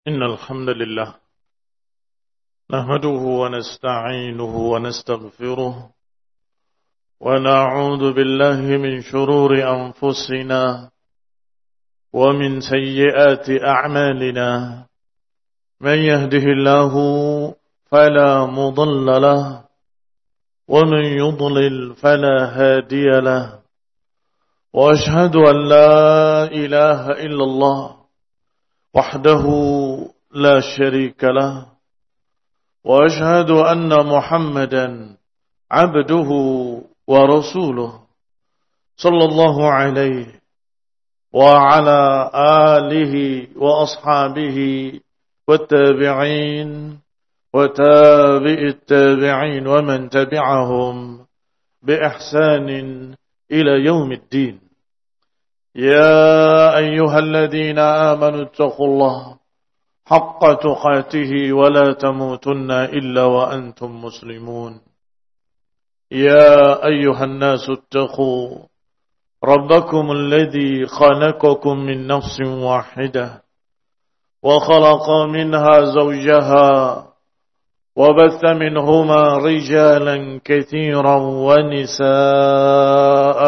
إن الحمد لله نحمده ونستعينه ونستغفره ونعوذ بالله من شرور أنفسنا ومن سيئات أعمالنا من يهده الله فلا مضل له ومن يضلل فلا هادي له وأشهد أن لا إله إلا الله وحده لا شريك له وأشهد أن محمدا عبده ورسوله صلى الله عليه وعلى آله وأصحابه والتابعين وتابع التابعين ومن تبعهم بإحسان إلى يوم الدين. يا أيها الذين آمنوا اتقوا الله حق تقاته ولا تموتن إلا وأنتم مسلمون. يا أيها الناس اتقوا ربكم الذي خلقكم من نفس واحدة وخلق منها زوجها وبث منهما رجالا كثيرا ونساء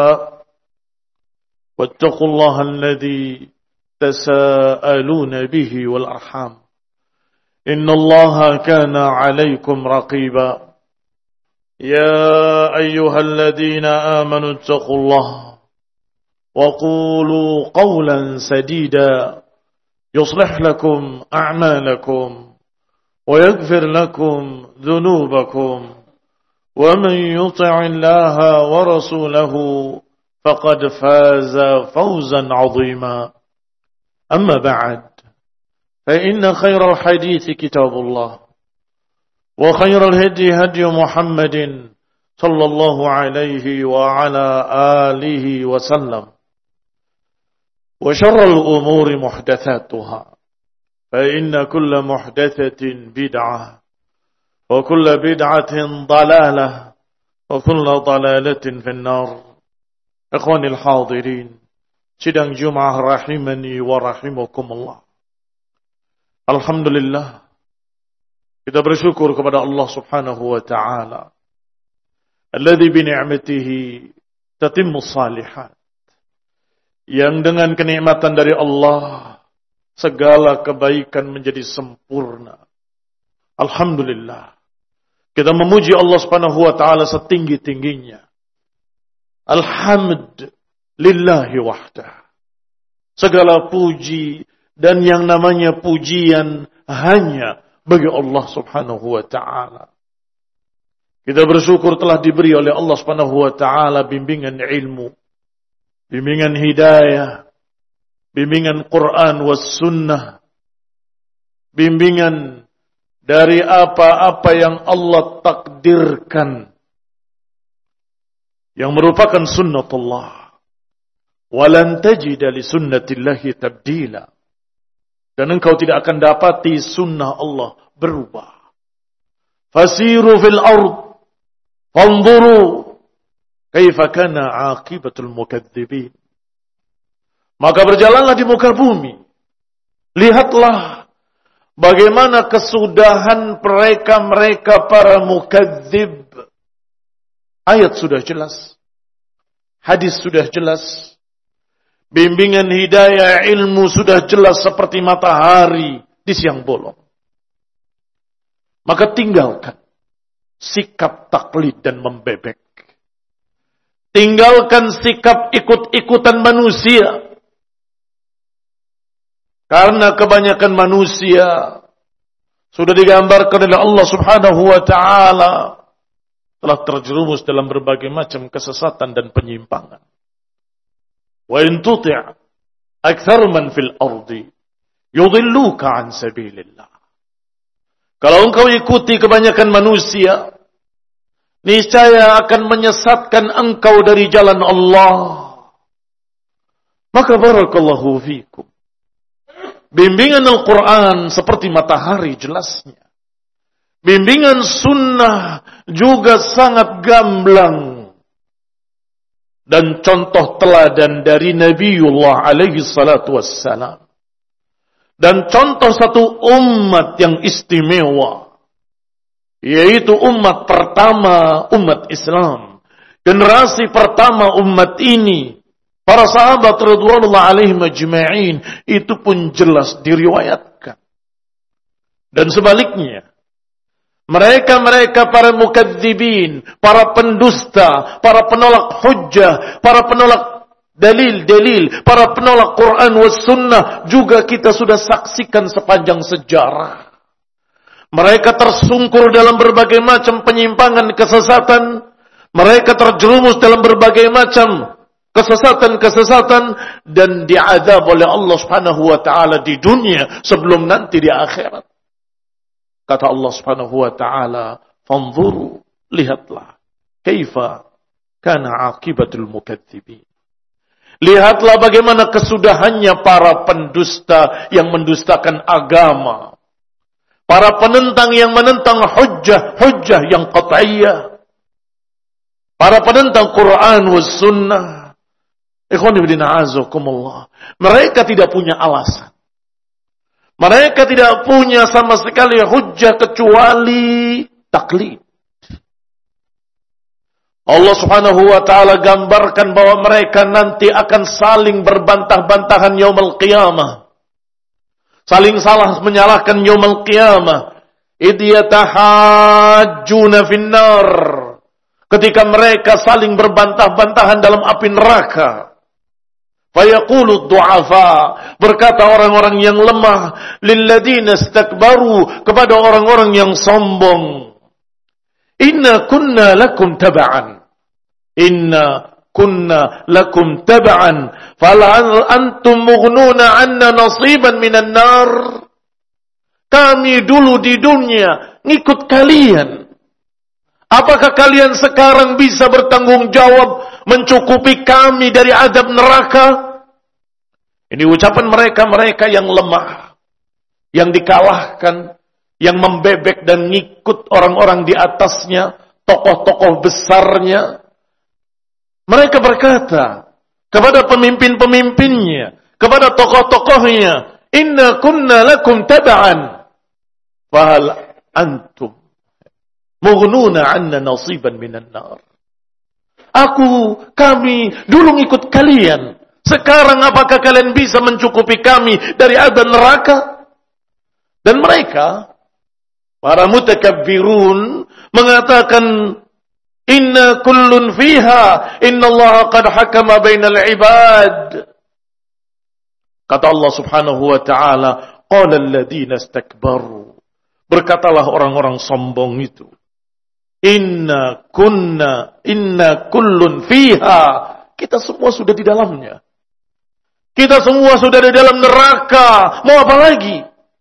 واتقوا الله الذي تساءلون به والأرحام إن الله كان عليكم رقيبا. يا أيها الذين آمنوا اتقوا الله وقولوا قولا سديدا يصلح لكم أعمالكم ويغفر لكم ذنوبكم ومن يطع الله ورسوله فقد فاز فوزا عظيما. أما بعد فإن خير الحديث كتاب الله وخير الهدي هدي محمد صلى الله عليه وعلى آله وسلم وشر الأمور محدثاتها فإن كل محدثة بدعة وكل بدعة ضلالة وكل ضلالة في النار. Ikhwanil hadirin, sidang Jumat rahimani wa rahimakumullah. Alhamdulillah, kita bersyukur kepada Allah Subhanahu wa taala alladzi bi ni'matihi tatimmus shalihat, yang dengan kenikmatan dari Allah segala kebaikan menjadi sempurna. Alhamdulillah, kita memuji Allah Subhanahu wa taala setinggi-tingginya. Alhamd lillahi wahdah. Segala puji dan yang namanya pujian hanya bagi Allah Subhanahu wa ta'ala. Kita bersyukur telah diberi oleh Allah Subhanahu wa ta'ala bimbingan ilmu, bimbingan hidayah, bimbingan Quran was sunnah, bimbingan dari apa-apa yang Allah takdirkan yang merupakan sunnatullah. Walan tajida li sunnatillahi tabdila. Dan engkau tidak akan dapati sunnah Allah berubah. Fasiru fil ard fanzuru kaifa kana aqibatul mukadzibin. Maka berjalanlah di muka bumi, lihatlah bagaimana kesudahan mereka para mukadzib. Ayat sudah jelas, hadis sudah jelas, bimbingan hidayah ilmu sudah jelas seperti matahari di siang bolong. Maka tinggalkan sikap taklid dan membebek. Tinggalkan sikap ikut-ikutan manusia. Karena kebanyakan manusia sudah digambarkan oleh Allah Subhanahu wa ta'ala telah terjerumus dalam berbagai macam kesesatan dan penyimpangan. Wa in tuti' aktsar man fil ardi yudilluka an sabilillah. Kalau engkau ikuti kebanyakan manusia, niscaya akan menyesatkan engkau dari jalan Allah. Maka barakallahu fikum. Bimbingan Al-Quran seperti matahari jelasnya. Bimbingan sunnah juga sangat gamblang. Dan contoh teladan dari Nabiullah alaihi salatu wassalam Dan contoh satu umat yang istimewa, yaitu umat pertama, umat Islam. Generasi pertama umat ini, para sahabat radhiyallahu alaihim ajma'in, itu pun jelas diriwayatkan. Dan sebaliknya, mereka para mukadzibin, para pendusta, para penolak hujjah, para penolak dalil-dalil, para penolak Quran was sunnah, juga kita sudah saksikan sepanjang sejarah. Mereka tersungkur dalam berbagai macam penyimpangan kesesatan. Mereka terjerumus dalam berbagai macam kesesatan-kesesatan dan diazab oleh Allah Subhanahu wa taala di dunia sebelum nanti di akhirat. Kata Allah Subhanahu wa taala, "Fanzuru, lihatlah, kaifa kana aqibatul mukadzibin." Lihatlah bagaimana kesudahannya para pendusta yang mendustakan agama. Para penentang yang menentang hujjah yang qat'iyah. Para penentang Quran was sunnah. Ikhwan fillah a'azakumullah. Mereka tidak punya alasan. Mereka tidak punya sama sekali hujjah kecuali taklid. Allah Subhanahu wa taala gambarkan bahwa mereka nanti akan saling berbantah-bantahan yaumul qiyamah. Saling salah menyalahkan yaumul qiyamah. Idh yatahajjuna finnar. Ketika mereka saling berbantah-bantahan dalam api neraka. Fayaqulu du'afa, berkata orang-orang yang lemah, lilladina istakbaru, kepada orang-orang yang sombong. Inna kunna lakum taba'an. Inna kunna lakum taba'an. Fala antum mughnuna anna nasiban minan nar. Kami dulu di dunia ngikut kalian. Apakah kalian sekarang bisa bertanggung jawab mencukupi kami dari azab neraka? Ini ucapan mereka yang lemah, yang dikalahkan, yang membebek dan ngikut orang-orang di atasnya, tokoh-tokoh besarnya. Mereka berkata kepada pemimpin-pemimpinnya, kepada tokoh-tokohnya, "Inna kunna lakum taba'an, fahal antum mughnuna 'anna nasiban minan nar." Kami dulu ngikut kalian. Sekarang apakah kalian bisa mencukupi kami dari azab neraka? Dan mereka, para mutakabbirun, mengatakan, "Inna kullun fiha, inna Allah qad hakama bainal ibad." Kata Allah Subhanahu wa ta'ala, "Qala alladhina istakbaru." Berkatalah orang-orang sombong itu, Inna kullun fiha. Kita semua sudah di dalamnya. Kita semua sudah di dalam neraka. Mau apa lagi?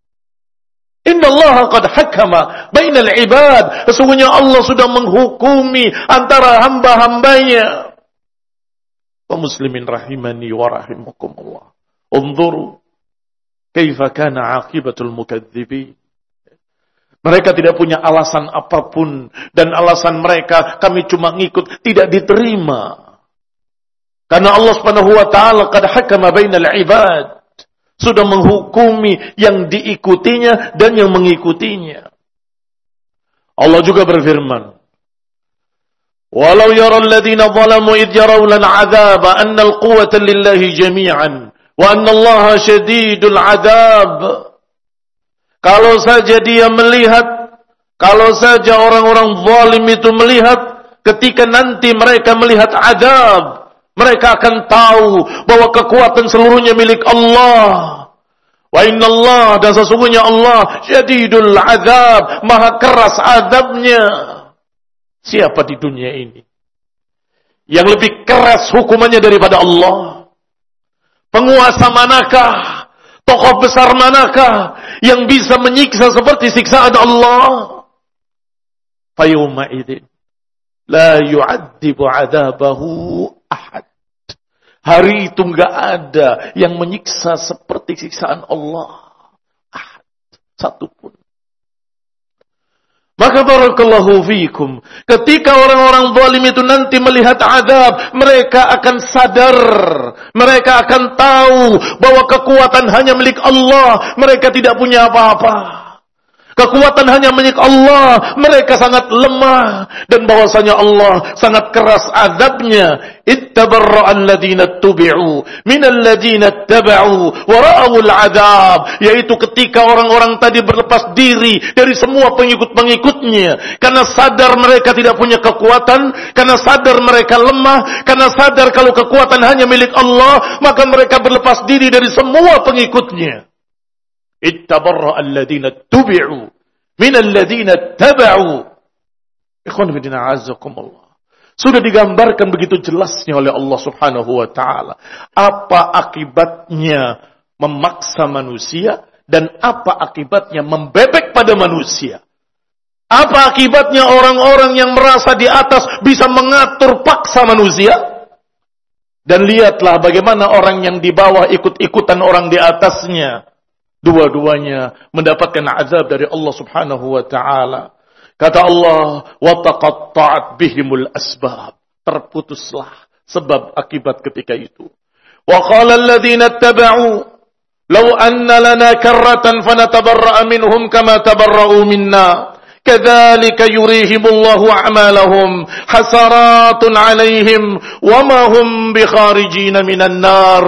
Inna Allah qad hakama bainal ibad. Sesungguhnya Allah sudah menghukumi antara hamba-hambanya. Wa muslimin rahimani wa rahimakumullah. Unzuru kaifa kana aqibatul mukadzibin. Mereka tidak punya alasan apapun. Dan alasan mereka, kami cuma ngikut, tidak diterima. Karena Allah Subhanahu wa taala qad hakama bainal ibad. Sudah menghukumi yang diikutinya dan yang mengikutinya. Allah juga berfirman, "Walau yara alladhina zalamu idh yarawna al-'adzaba anna al-quwwata lillahi jami'an wa anna Allaha shadidul 'adzab." Kalau saja dia melihat, kalau saja orang-orang zalim itu melihat, ketika nanti mereka melihat azab, mereka akan tahu bahwa kekuatan seluruhnya milik Allah. Wa inna Allah, dan sesungguhnya Allah syadidul azab, maha keras azabnya. Siapa di dunia ini yang lebih keras hukumannya daripada Allah? Penguasa manakah? Tokoh besar manakah yang bisa menyiksa seperti siksaan Allah? Fayawma idzin la yu'adzibu 'adzabahu ahad. Hari itu enggak ada yang menyiksa seperti siksaan Allah. Ahad. Satupun. Maka barakallahu fiikum, ketika orang-orang zalim itu nanti melihat azab, mereka akan sadar, mereka akan tahu bahwa kekuatan hanya milik Allah, mereka tidak punya apa-apa. Kekuatan hanya milik Allah, mereka sangat lemah, dan bahwasanya Allah sangat keras azabnya. Ittabarra'a alladhina tubi'u minal ladhina ittaba'u wa ra'awul azab, yaitu ketika orang-orang tadi berlepas diri dari semua pengikut-pengikutnya karena sadar mereka tidak punya kekuatan, karena sadar mereka lemah, karena sadar kalau kekuatan hanya milik Allah, maka mereka berlepas diri dari semua pengikutnya. Ittabarra'a alladhina tubi'u minal ladhina ittaba'u. Ikhwan fillah azzakumullah. Sudah digambarkan begitu jelasnya oleh Allah Subhanahu wa taala apa akibatnya memaksa manusia dan apa akibatnya membebek pada manusia. Apa akibatnya orang-orang yang merasa di atas bisa mengatur paksa manusia? Dan lihatlah bagaimana orang yang di bawah ikut-ikutan orang di atasnya. Dua-duanya mendapatkan azab dari Allah Subhanahu wa taala. Kata Allah, wa taqatta'at bihimul asbab. Terputuslah sebab akibat ketika itu. Wa qala alladhina ittaba'u law anna lana karratan fanatabarra'a minhum kama tabarra'u minna. Kadzalika yurihimullahu a'malahum hasaratun 'alaihim wa ma hum bikharijin minan nar.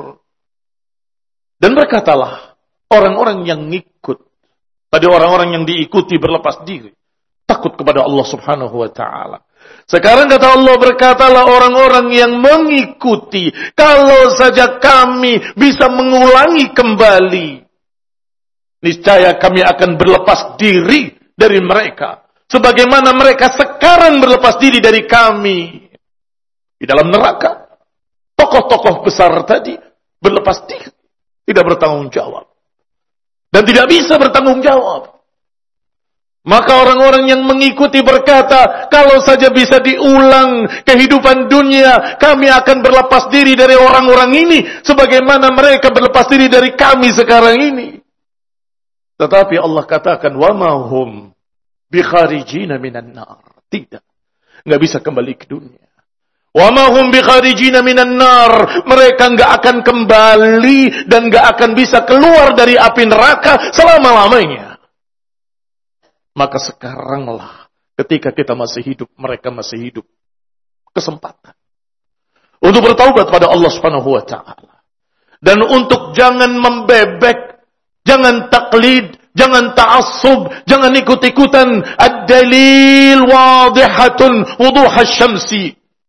Dan berkatalah orang-orang yang ngikut, tadi orang-orang yang diikuti berlepas diri, takut kepada Allah Subhanahu wa taala. Sekarang kata Allah, berkatalah orang-orang yang mengikuti, kalau saja kami bisa mengulangi kembali, niscaya kami akan berlepas diri dari mereka, sebagaimana mereka sekarang berlepas diri dari kami. Di dalam neraka, tokoh-tokoh besar tadi berlepas diri, tidak bertanggung jawab. Dan tidak bisa bertanggung jawab. Maka orang-orang yang mengikuti berkata, kalau saja bisa diulang kehidupan dunia, kami akan berlepas diri dari orang-orang ini, sebagaimana mereka berlepas diri dari kami sekarang ini. Tetapi Allah katakan, وَمَا هُمْ بِخَارِجِينَ مِنَ النَّارِ. Tidak. Nggak bisa kembali ke dunia. وَمَا هُمْ بِخَارِجِينَ مِنَ النَّارِ. Mereka nggak akan kembali dan nggak akan bisa keluar dari api neraka selama-lamanya. Maka sekaranglah ketika kita masih hidup, mereka masih hidup, kesempatan untuk bertaubat pada Allah Subhanahu wa taala. Dan untuk jangan membebek, jangan taklid, jangan ta'assub, jangan ikut-ikutan. Ad-dalil wadihatun wuduhasy syamsi.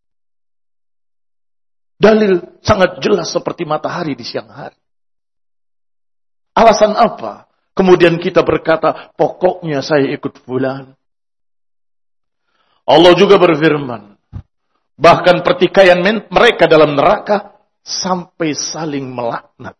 Dalil sangat jelas seperti matahari di siang hari. Alasan apa? Kemudian kita berkata, pokoknya saya ikut fulan. Allah juga berfirman, bahkan pertikaian mereka dalam neraka sampai saling melaknat.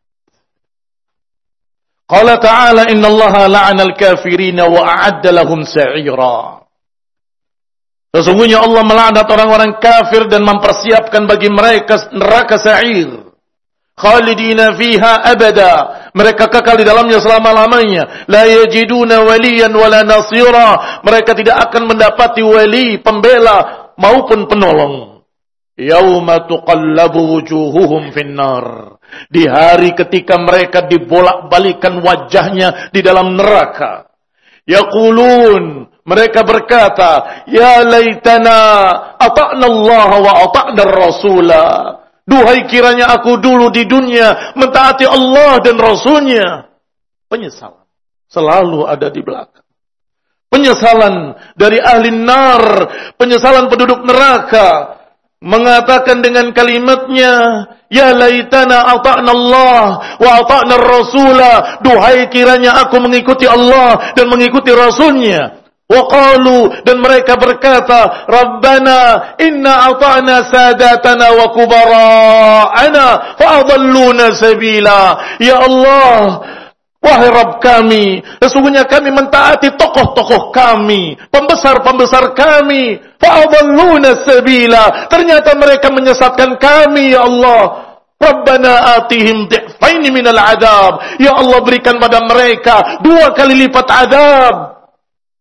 Qala ta'ala innallaha la'anal kafirina wa a'adda lahum sa'ira. Sesungguhnya Allah melaknat orang-orang kafir dan mempersiapkan bagi mereka neraka sa'ir. Khalidina fiha abada. Mereka kekal di dalamnya selama-lamanya. La yajiduna waliyan wala nasira. Mereka tidak akan mendapati wali, pembela maupun penolong. Yauma tuqallabu wujuhuhum finnar. Di hari ketika mereka dibolak-balikan wajahnya di dalam neraka. Yaqulun, mereka berkata, ya laitana ata'na Allah wa ata'na Rasulah. Duhai kiranya aku dulu di dunia mentaati Allah dan Rasulnya. Penyesalan selalu ada di belakang. Penyesalan dari ahli nar, penyesalan penduduk neraka, mengatakan dengan kalimatnya, ya laitana ata'na Allah wa ata'na Rasulah. Duhai kiranya aku mengikuti Allah dan mengikuti Rasulnya. Waqalu, dan mereka berkata, Rabbana inna ata'na sadatana wa kubara'ana fa'adalluna sabila. Ya Allah, wahai Rabb kami, sesungguhnya kami mentaati tokoh-tokoh kami, pembesar-pembesar kami, fa'adalluna sabila. Ternyata mereka menyesatkan kami, ya Allah. Rabbana atihim di'faini minal adab. Ya Allah, berikan pada mereka 2 kali lipat adab.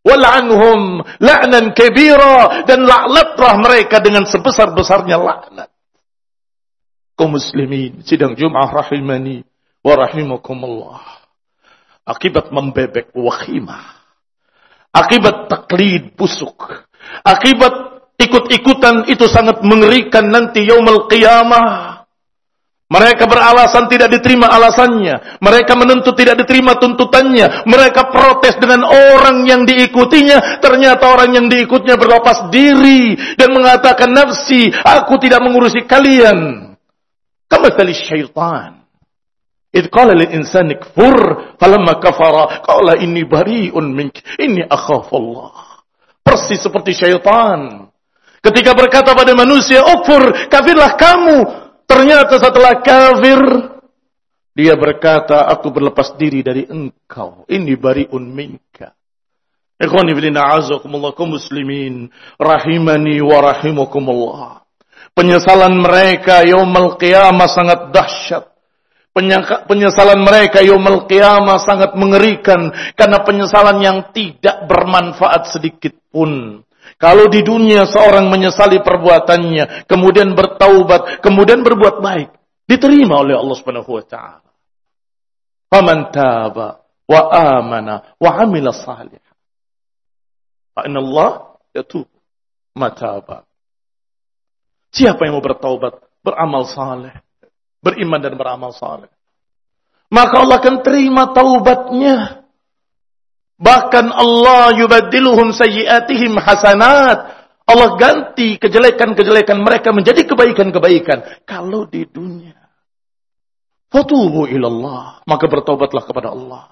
wal'anhum la'nan kabira, dan laknatlah mereka dengan sebesar-besarnya laknat. Kaum muslimin sidang Jumat rahimani wa rahimakumullah. Akibat membebek wakhimah, akibat taklid busuk, akibat ikut-ikutan itu sangat mengerikan nanti yaumul qiyamah. Mereka beralasan tidak diterima alasannya. Mereka menuntut tidak diterima tuntutannya. Mereka protes dengan orang yang diikutinya. Ternyata orang yang diikutnya berlepas diri dan mengatakan, nafsi, aku tidak mengurusi kalian. Kamathali syaitan. Idh qala lil insani kfur falamma kafara qala inni bari'un mink inni akhafullah. Persis seperti syaitan. Ketika berkata pada manusia, ukfur, kafirlah kamu. Ternyata setelah kafir, dia berkata, aku berlepas diri dari engkau. Inni bari'un minka. Ikhwani fillah a'azakumullah kaum muslimin rahimani wa rahimakumullah. Penyesalan mereka yaumul qiyamah sangat dahsyat. Penyesalan mereka yaumul qiyamah sangat mengerikan karena penyesalan yang tidak bermanfaat sedikit pun. Kalau di dunia seorang menyesali perbuatannya, kemudian bertaubat, kemudian berbuat baik, diterima oleh Allah Subhanahu wa taala. Faman taba wa amana wa amila salihan, fa innallaha yatubu mataba. Siapa yang mau bertaubat, beramal saleh, beriman dan beramal saleh, maka Allah akan terima taubatnya. Bahkan Allah yubaddiluhum sayyiatihim hasanat. Allah ganti kejelekan-kejelekan mereka menjadi kebaikan-kebaikan. Kalau di dunia. Fatubu ilallah. Maka bertaubatlah kepada Allah.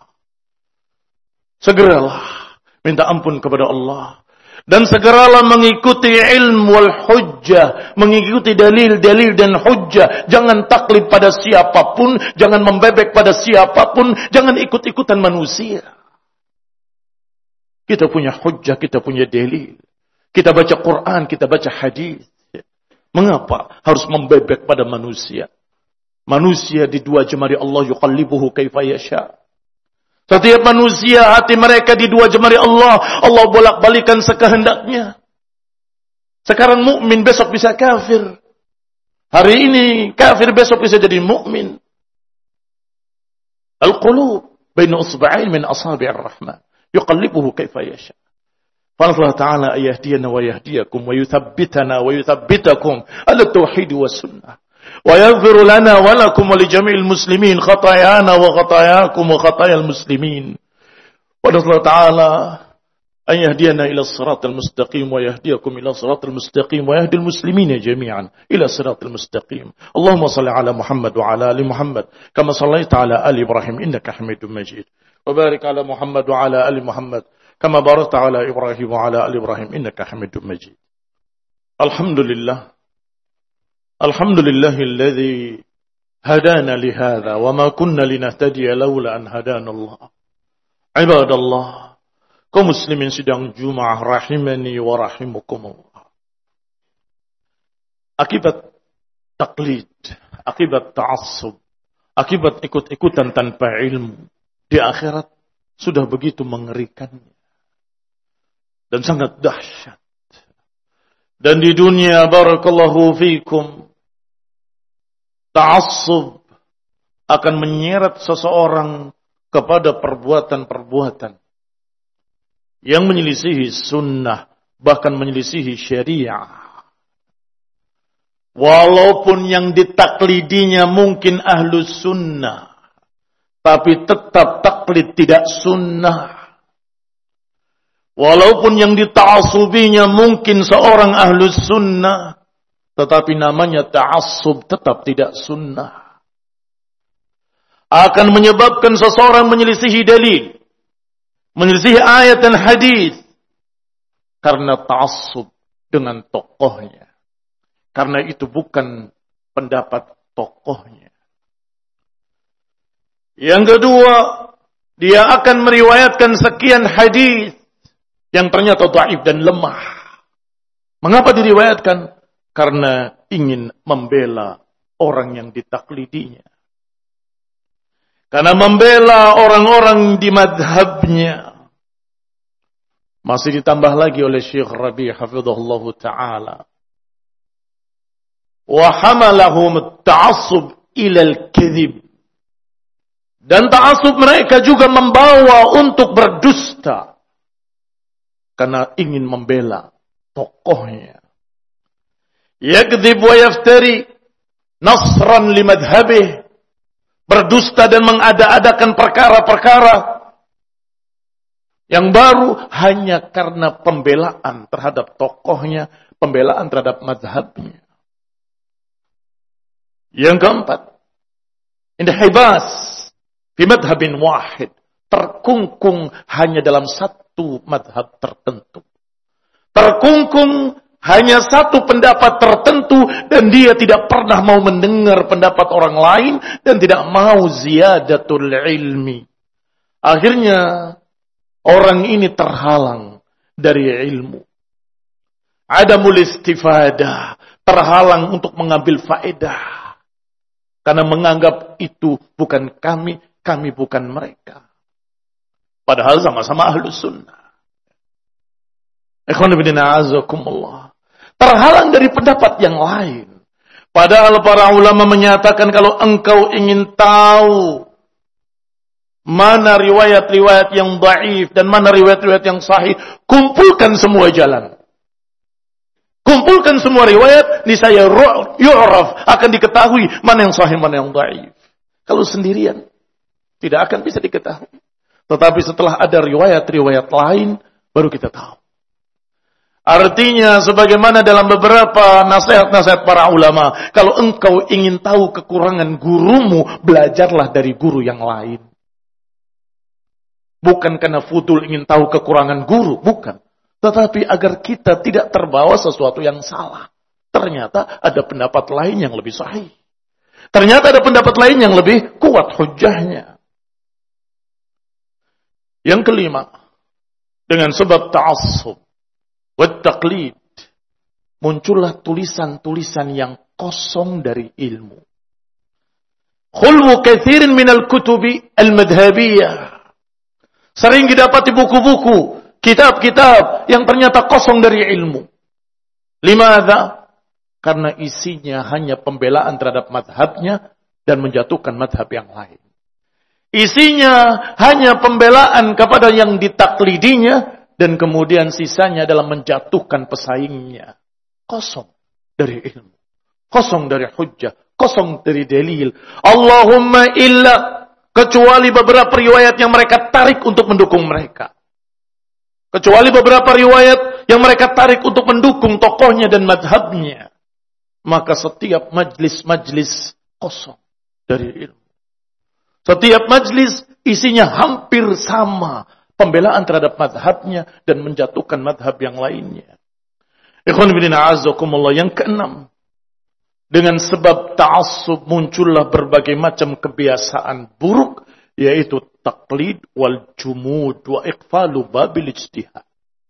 Segeralah minta ampun kepada Allah. Dan segeralah mengikuti ilmu wal hujjah. Mengikuti dalil-dalil dan hujjah. Jangan taklid pada siapapun. Jangan membebek pada siapapun. Jangan ikut-ikutan manusia. Kita punya hujjah, kita punya dalil. Kita baca Quran, kita baca hadis. Mengapa harus membebek pada manusia? Manusia di dua jemari Allah yuqallibuhu kaifa yasha. Setiap manusia hati mereka di dua jemari Allah. Allah bolak-balikan sekehendaknya. Sekarang mukmin, besok bisa kafir. Hari ini kafir, besok bisa jadi mukmin. Al-qulub baina usba'ain min asabi'ir rahman. يقلبه كيف يشاء. فالله تعالى أن يهدينا ويهديكم ويثبتنا ويثبتكم على التوحيد والسنة ويغفر لنا ولكم ولجميع المسلمين خطايانا وخطاياكم وخطايا المسلمين. ونسأل الله تعالى أن يهدينا إلى الصراط المستقيم ويهديكم إلى الصراط المستقيم ويهدي المسلمين جميعا إلى الصراط المستقيم. اللهم صل على محمد وعلى آل محمد كما صليت على آل إبراهيم إنك حميد مجيد. وبارك على محمد وعلى آل محمد كما باركت على إبراهيم وعلى آل إبراهيم إنك حميد مجيد. الحمد لله الذي هدانا لهذا وما كنا لنهتدي لولا أن هدانا الله. عباد الله kaum muslimin sidang Jumat rahimani wa rahimakumullah. Akibat taklid, akibat ta'assub, akibat ikut-ikutan tanpa ilmu, di akhirat sudah begitu mengerikannya. Dan sangat dahsyat. Dan di dunia, barakallahu fikum, ta'assub akan menyeret seseorang kepada perbuatan-perbuatan yang menyelisihi sunnah, bahkan menyelisihi syariah. Walaupun yang ditaklidinya mungkin ahlus sunnah, tapi tetap taklid tidak sunnah. Walaupun yang dita'asubinya mungkin seorang ahlus sunnah, tetapi namanya ta'assub tetap tidak sunnah. Akan menyebabkan seseorang menyelisihi dalil, menyelisihi ayat dan hadis, karena ta'assub dengan tokohnya. Karena itu bukan pendapat tokohnya. Yang kedua, dia akan meriwayatkan sekian hadis yang ternyata dhaif dan lemah. Mengapa diriwayatkan? Karena ingin membela orang yang ditaklidinya. Karena membela orang-orang di madhabnya. Masih ditambah lagi oleh Syekh Rabi' hafizahullah ta'ala. Wa hamalahum at-ta'assub ila al-kadhib. Dan ta'assub mereka juga membawa untuk berdusta. Karena ingin membela tokohnya. Yakdzib wa yaftari nasran li madhhabih. Berdusta dan mengada-adakan perkara-perkara yang baru hanya karena pembelaan terhadap tokohnya, pembelaan terhadap mazhabnya. Yang keempat, inhibas fi madhabin wahid, terkungkung hanya dalam satu mazhab tertentu. Terkungkung hanya satu pendapat tertentu dan dia tidak pernah mau mendengar pendapat orang lain dan tidak mau ziyadatul ilmi. Akhirnya orang ini terhalang dari ilmu. Adamul istifadah, terhalang untuk mengambil faedah. Karena menganggap itu bukan kami, kami bukan mereka. Padahal sama-sama ahlus sunnah. Ikhwan fillah azakumullah. Terhalang dari pendapat yang lain. Padahal para ulama menyatakan kalau engkau ingin tahu mana riwayat-riwayat yang dhaif dan mana riwayat-riwayat yang sahih, kumpulkan semua jalan. Kumpulkan semua riwayat, niscaya yu'raf, akan diketahui mana yang sahih, mana yang dhaif. Kalau sendirian, tidak akan bisa diketahui. Tetapi setelah ada riwayat-riwayat lain, baru kita tahu. Artinya, sebagaimana dalam beberapa nasihat-nasihat para ulama, kalau engkau ingin tahu kekurangan gurumu, belajarlah dari guru yang lain. Bukan karena futul ingin tahu kekurangan guru, bukan. Tetapi agar kita tidak terbawa sesuatu yang salah. Ternyata ada pendapat lain yang lebih sahih. Ternyata ada pendapat lain yang lebih kuat hujjahnya. Yang kelima, dengan sebab ta'assub wa taqlid, muncullah tulisan-tulisan yang kosong dari ilmu. Khulwu katsirin minal kutubi al-madhhabiyah. Sering didapati buku-buku, kitab-kitab yang ternyata kosong dari ilmu. Limadha? Karena isinya hanya pembelaan terhadap madhabnya dan menjatuhkan madhab yang lain. Isinya hanya pembelaan kepada yang ditaklidinya dan kemudian sisanya dalam menjatuhkan pesaingnya. Kosong dari ilmu. Kosong dari hujjah. Kosong dari dalil. Allahumma illa, kecuali beberapa riwayat yang mereka tarik untuk mendukung mereka. Kecuali beberapa riwayat yang mereka tarik untuk mendukung tokohnya dan madhabnya. Maka setiap majlis-majlis kosong dari ilmu. Setiap majlis isinya hampir sama. Pembelaan terhadap madhabnya dan menjatuhkan madhab yang lainnya. Ikhwan fillah azakumullah. Yang keenam, dengan sebab ta'assub muncullah berbagai macam kebiasaan buruk, yaitu taklid wal jumud wa iqfalu babil ijtihad.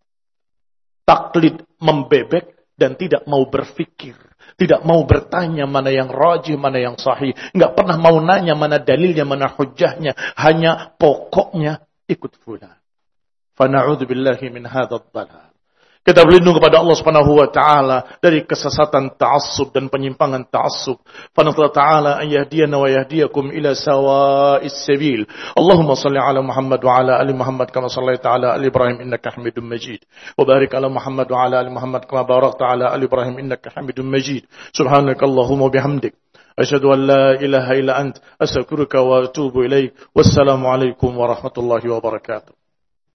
Taklid, membebek dan tidak mau berfikir, tidak mau bertanya mana yang rajih, mana yang sahih, enggak pernah mau nanya mana dalilnya, mana hujjahnya, hanya pokoknya ikut fulan. Fa na'udzu billahi min hadzal dhalal. Kita berlindung kepada Allah Subhanahu wa taala dari kesesatan ta'assub dan penyimpangan ta'assub. Fa nas'alu ta'ala an yahdiyana wa yahdiyakum ila sawa'is sabil. Allahumma shalli ala Muhammad wa ala ali Muhammad kama shallaita ala ali Ibrahim innaka Hamidum Majid. Wa barik ala Muhammad wa ala ali Muhammad kama barakta ala ali Ibrahim innaka Hamidum Majid. Subhanakallahumma bihamdik asyhadu an la ilaha illa ant astaghfiruka wa atubu ilaik. Wassalamu alaikum warahmatullahi wabarakatuh.